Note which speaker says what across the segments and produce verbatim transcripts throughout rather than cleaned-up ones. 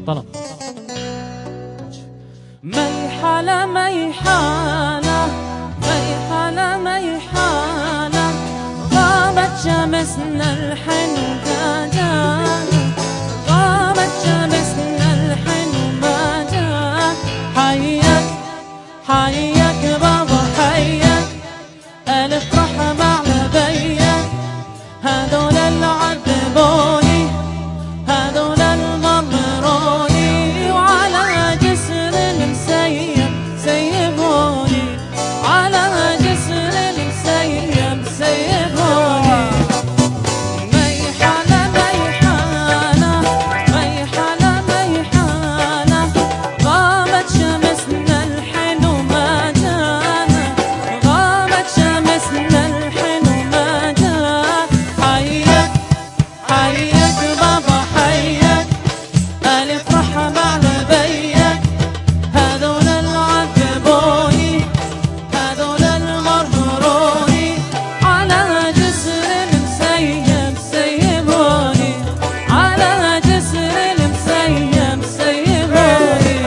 Speaker 1: طلب.
Speaker 2: ميحالة ميحالة ميحالة ميحالة غابت شمسنا الحين وما جانا، غابت شمسنا الحين وما جانا. حياك حياك بابا حياك، ألف رحمة على بيك، هذول اللي عذبوني هذول المضروني، وعلى جسر المسيب سيبوني، على جسر المسيب سيبوني. ميحالة ميحالة ميحالة ميحالة غابت شمسنا الحين وما جانا، غابت شمسنا الحين وما جانا. حياك حياك بابا حياك، ألف رحمة على بيك، هذول اللي عذبوني هذول المرمروني، على جسر المسيب سيبوني، على جسر المسيب سيبوني.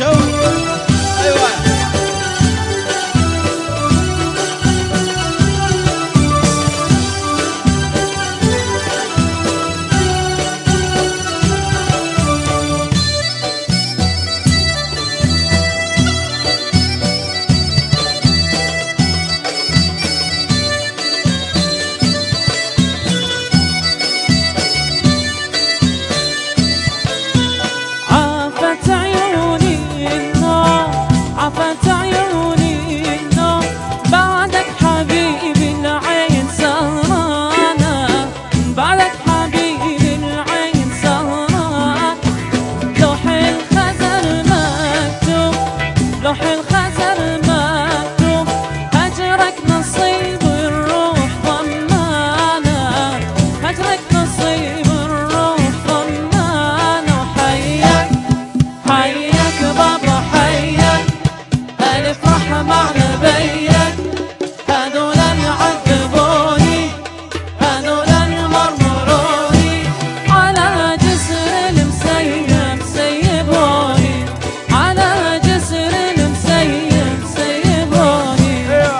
Speaker 2: عافت عيوني النوم عافت عيوني النوم، بعدك حبيبي العين سهرانة، بعدك حبيبي العين سهرانة. لوح الخزر مكتوب لوح الخزر مكتوب، هجرك نصيب الروح ضمانة، هجرك نصيب الروح ضمانة. وحياك حياك بابا حياك، ألف رحمة على بيك، هذول اللي عذبوني هذول المرمروني، على جسر المسيب سيبوني، على جسر المسيب سيبوني.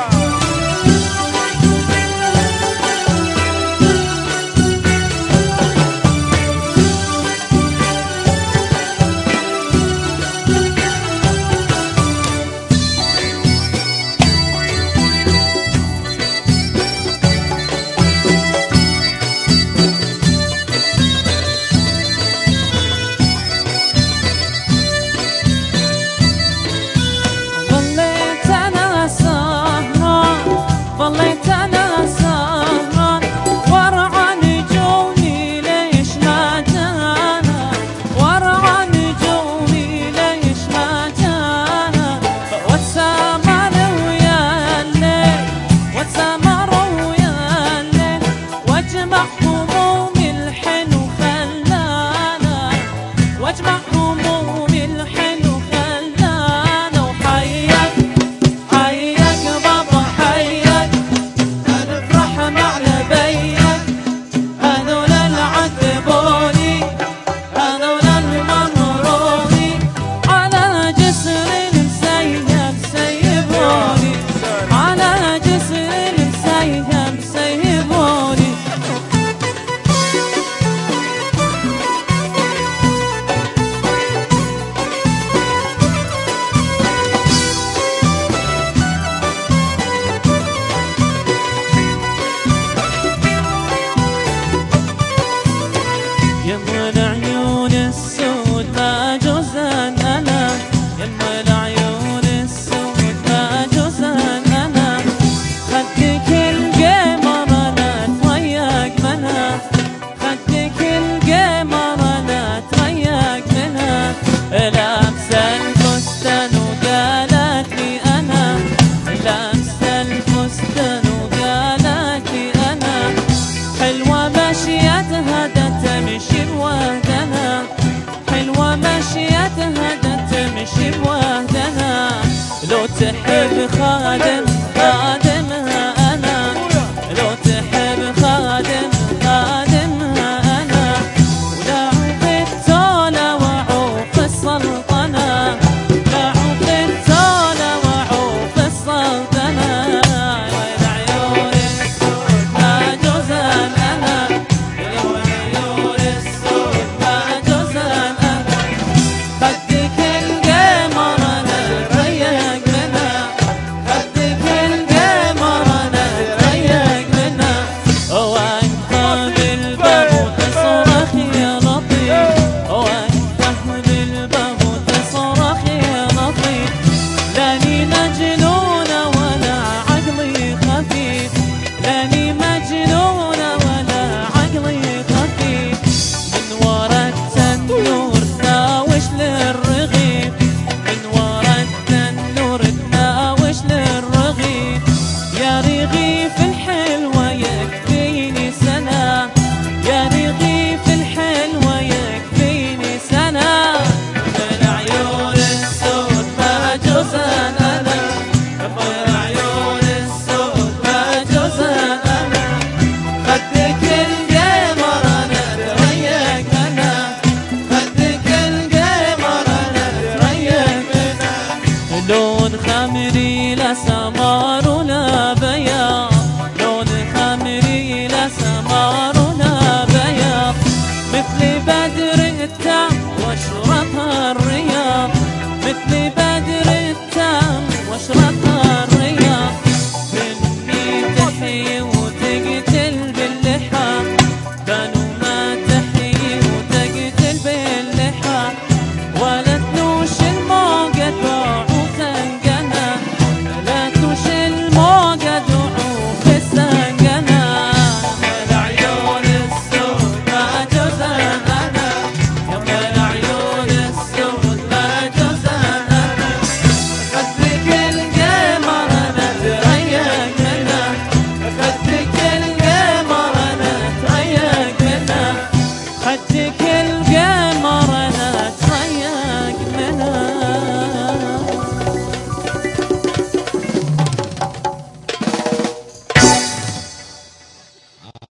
Speaker 2: ظليت أنا سهران ظليت أنا سهران، وارعى نجومي ليش ما جانا، وارعى نجومي ليش ما جانا. واتسامر ويا الليل واتسامر ويا الليل، واجمع همومي الحين وخلانا، واجمع همومي الحين وخلانا. وحياك حياك بابا حياك، ألف رحمة على بيك، هذول اللي عذبوني هذول المرمروني، على جسر المسيب سيبوني، على جسر المسيب سيبوني. يما العيون السود ما جوزن أنا، يما العيون السود ما جوزن أنا، خدك القمر أنا تريق منها، خدك القمر أنا تريق منها. لابسة الفستان وقالت لي أنا، لابسة الفستان وقالت لي أنا، حلوة مشيتها دا تمشي بوحدها، حلوة مشيتها دا تمشي بوحدها. لو تحب خادم